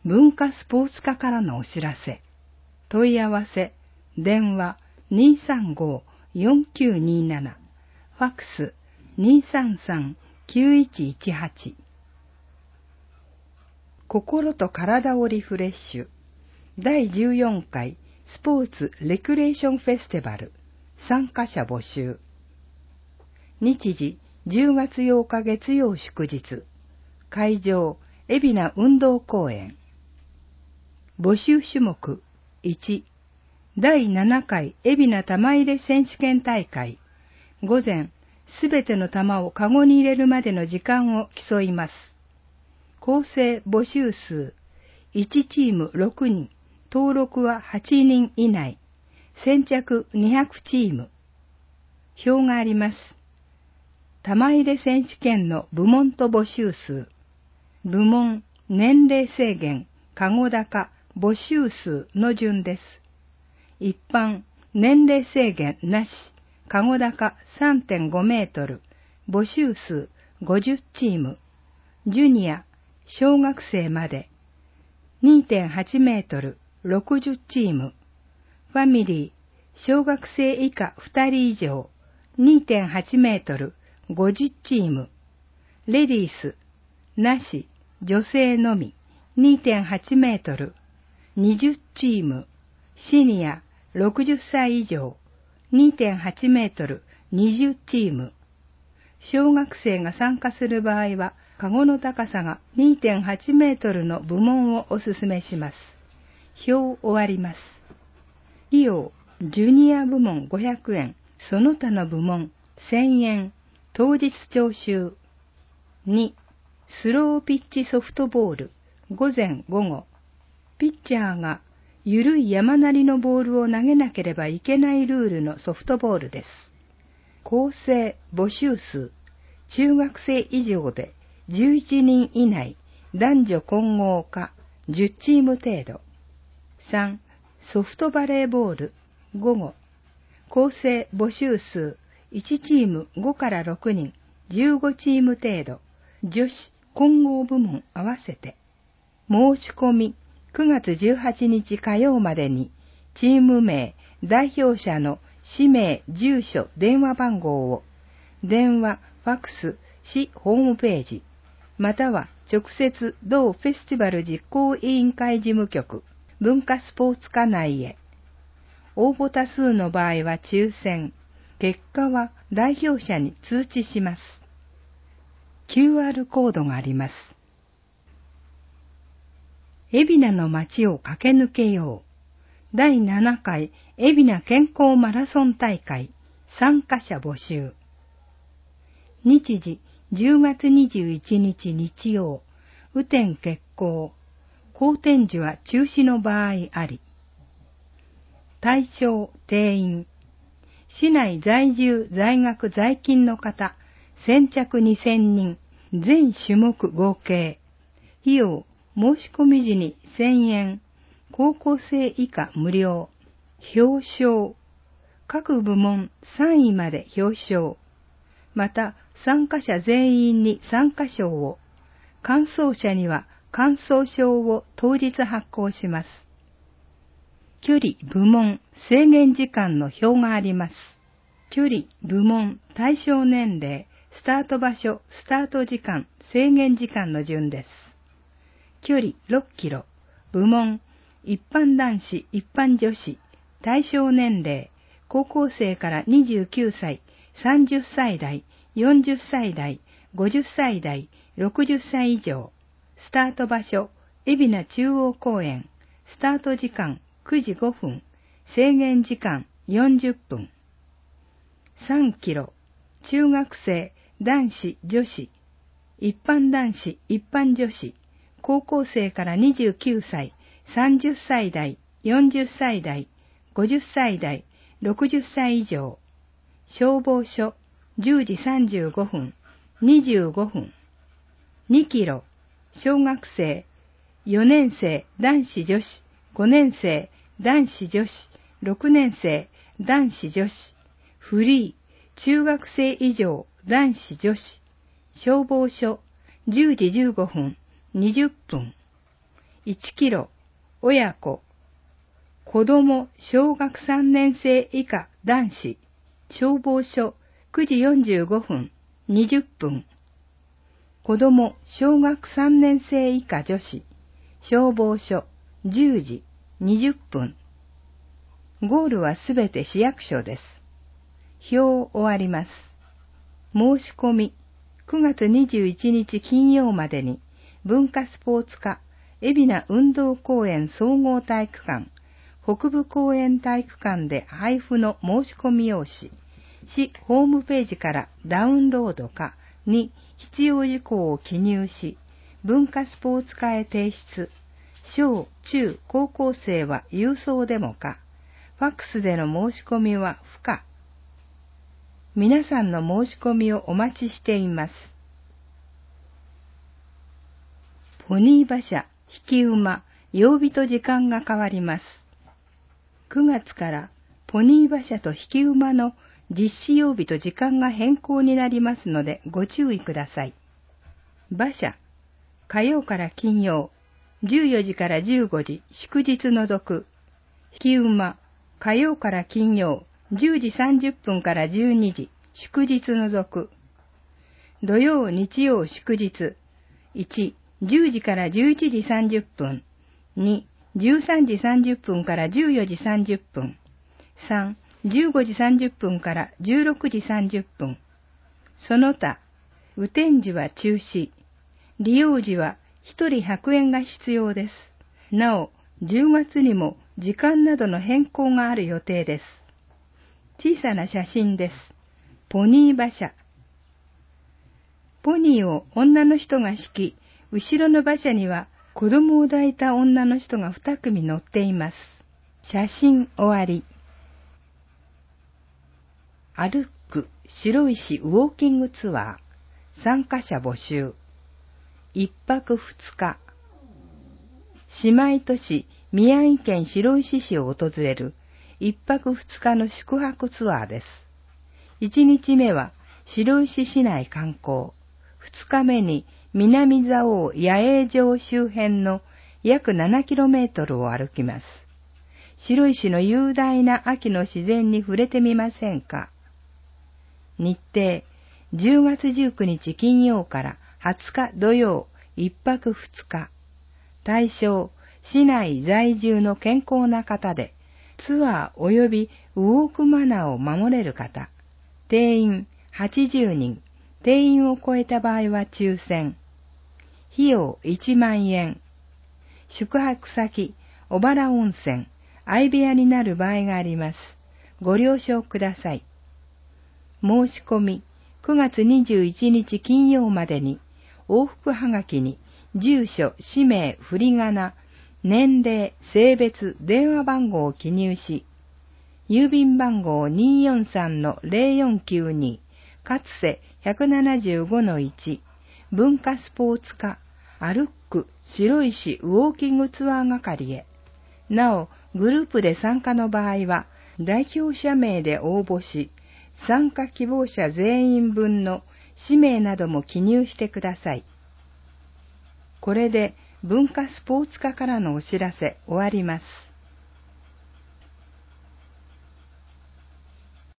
文化スポーツ課からのお知らせ。問い合わせ、電話235-4927、ファックス233-9118。心と体をリフレッシュ。第14回スポーツレクレーションフェスティバル。参加者募集。日時10月8日月曜祝日。会場、海老名運動公園。募集種目1、第7回海老名玉入れ選手権大会。午前、すべての玉をカゴに入れるまでの時間を競います。構成募集数、1チーム6人、登録は8人以内。先着200チーム。表があります。玉入れ選手権の部門と募集数。部門、年齢制限、カゴ高、募集数の順です。一般、年齢制限なし、カゴ高 3.5 メートル、募集数50チーム。ジュニア、小学生まで、2.8 メートル、60チーム。ファミリー、小学生以下2人以上、2.8 メートル、50チーム。レディース、なし、女性のみ、2.8 メートル、20チーム。シニア、60歳以上、2.8 メートル、20チーム。小学生が参加する場合は、カゴの高さが 2.8 メートルの部門をおすすめします。表終わります。費用、ジュニア部門500円、その他の部門1000円、当日徴収。2、スローピッチソフトボール、午前午後。ピッチャーが緩い山なりのボールを投げなければいけないルールのソフトボールです。構成募集数、中学生以上で11人以内、男女混合か10チーム程度。3、ソフトバレーボール、午後。構成募集数、1チーム5から6人、15チーム程度。女子混合部門合わせて。申し込み、9月18日火曜までに、チーム名、代表者の氏名、住所、電話番号を、電話、ファックス、市ホームページ、または直接同フェスティバル実行委員会事務局、文化スポーツ課内へ。応募多数の場合は抽選、結果は代表者に通知します。QR コードがあります。海老名の街を駆け抜けよう。第7回海老名健康マラソン大会参加者募集。日時10月21日日曜、雨天決行。好天時は中止の場合あり。対象定員。市内在住在学在勤の方、先着2000人、全種目合計。費用、申し込み時に1000円、高校生以下無料。表彰。各部門3位まで表彰。また、参加者全員に参加賞を、完走者には完走証を当日発行します。距離、部門、制限時間の表があります。距離、部門、対象年齢、スタート場所、スタート時間、制限時間の順です。距離6キロ、部門、一般男子、一般女子、対象年齢、高校生から29歳、30歳代、40歳代、50歳代、60歳以上、スタート場所、海老名中央公園、スタート時間9時5分、制限時間40分。3キロ、中学生、男子、女子、一般男子、一般女子、高校生から29歳、30歳代、40歳代、50歳代、60歳以上。消防署、10時35分、25分。2キロ、小学生、4年生、男子女子、5年生、男子女子、6年生、男子女子。フリー、中学生以上、男子女子。消防署、10時15分、20分。 1キロ、親子、子供小学3年生以下男子、消防署9時45分、20分。子供小学3年生以下女子、消防署10時20分。ゴールはすべて市役所です。表を終わります。申し込み、9月21日金曜までに、文化スポーツ課、海老名運動公園総合体育館、北部公園体育館で配布の申し込み用紙、市ホームページからダウンロードかに必要事項を記入し、文化スポーツ課へ提出。小・中・高校生は郵送でもか、ファックスでの申し込みは不可。皆さんの申し込みをお待ちしています。ポニー馬車、引き馬、曜日と時間が変わります。9月からポニー馬車と引き馬の実施曜日と時間が変更になりますのでご注意ください。馬車、火曜から金曜、14時から15時、祝日除く。引き馬、火曜から金曜、10時30分から12時、祝日除く。土曜、日曜、祝日。1、10時から11時30分。2、13時30分から14時30分。3、15時30分から16時30分。その他、雨天時は中止。利用時は1人100円が必要です。なお、10月にも時間などの変更がある予定です。小さな写真です。ポニー馬車。ポニーを女の人が引き、後ろの馬車には子供を抱いた女の人が2組乗っています。写真終わり。歩く白石ウォーキングツアー。参加者募集。1泊2日。姉妹都市宮城県白石市を訪れる1泊2日の宿泊ツアーです。1日目は白石市内観光。2日目に南蔵王野営場周辺の約 7km を歩きます。白石の雄大な秋の自然に触れてみませんか。日程、10月19日金曜から20日土曜、1泊2日。対象、市内在住の健康な方で、ツアー及びウォークマナーを守れる方。定員80人。定員を超えた場合は抽選。費用1万円。宿泊先、小原温泉、相部屋になる場合があります。ご了承ください。申し込み、9月21日金曜までに、往復はがきに、住所、氏名、振り仮名、年齢、性別、電話番号を記入し、郵便番号 243-0492、かつせ 175-1、文化スポーツ課、歩く白石ウォーキングツアー係へ。なお、グループで参加の場合は、代表者名で応募し、参加希望者全員分の氏名なども記入してください。これで文化スポーツ課からのお知らせ終わります。